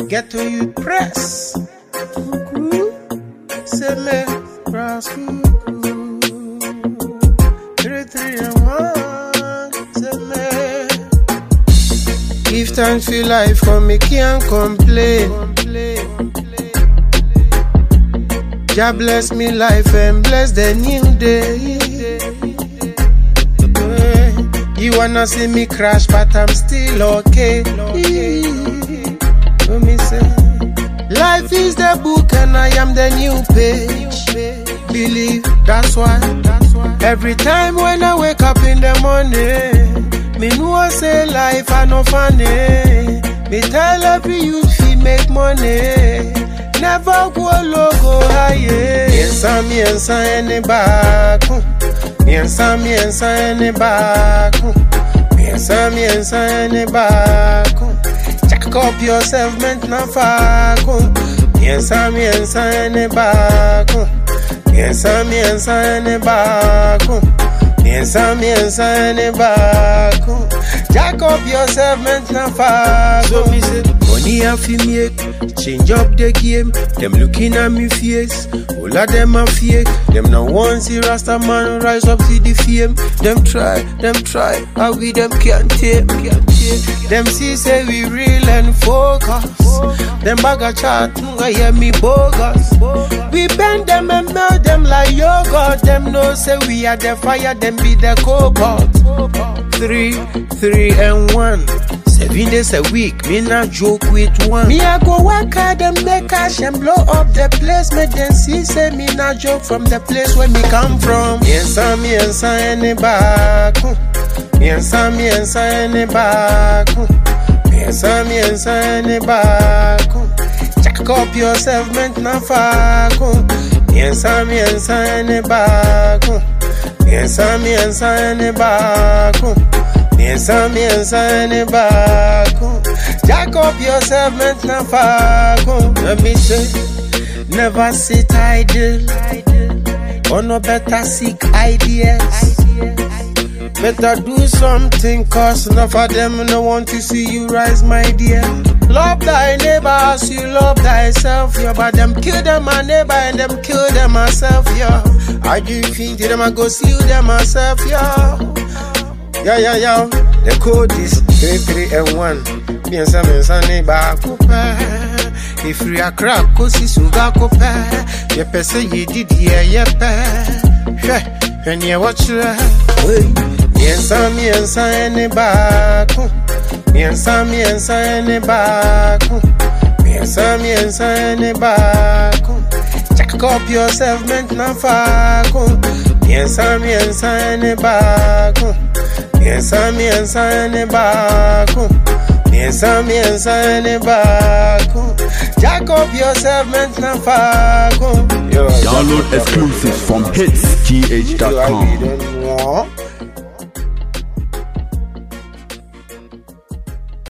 Get to you press. Say me, brass cuckoo. 3, 3 and 1. Say me. Give thanks for life, for me can't complain. Jah bless me life and bless the new day. You wanna see me crash, but I'm still okay. Let me say, life is the book and I am the new page. Believe, that's why. Every time when I wake up in the morning, me know I say life I no funny. Me tell every youth fi make money. Never go low, go higher. Miensa ene baku. Miensa ene baku. Miensa ene baku. Jack up yourself, ment na faku. Miensa ene baku. Miensa ene baku. Miensa ene baku. Jack up yourself, ment na faku. So me say, money I fi make, change up the game. Them looking at me face, all of them are fake. Them no want see Rasta man rise up to the fame. Them try, how we them can't take. Them see say we real and focus. Them bag a chat, I hear me bogus. We bend them and melt them like yogurt. Them know say we are the fire, them be the cobalt. 3, 3 and 1. 7 days a week, me not joke with one. Me I go work hard and make cash and blow up the place. Make them see say me not joke from the place where me come from. Miensa ene baku. Miensa ene baku. Miensa ene baku. Jack up yourself, ment na faku. Miensa ene baku. Miensa ene baku. Miensa ene baku. Jack up yourself, ment na faku. Let me say, never sit idle. Or no better seek ideas. Better do something, cause enough of them no want to see you rise, my dear. Love thy neighbor as you love thyself, yeah. But them kill them my neighbor and them kill them myself, yeah. I do think them I go see them myself, yeah. Yeah. The code is 3, 3 and 1. Miensa neighbor coupe. If we are crack, go see sugar coupe. Ye pese ye did ye pe. When you watch Miensa ene baku. Miensa ene baku. Miensa ene baku. Jack up yourself, ment na faku. Miensa ene baku. Miensa ene baku. Miensa ene baku. Jack up yourself, ment na faku. Download exclusives from hitsgh.com.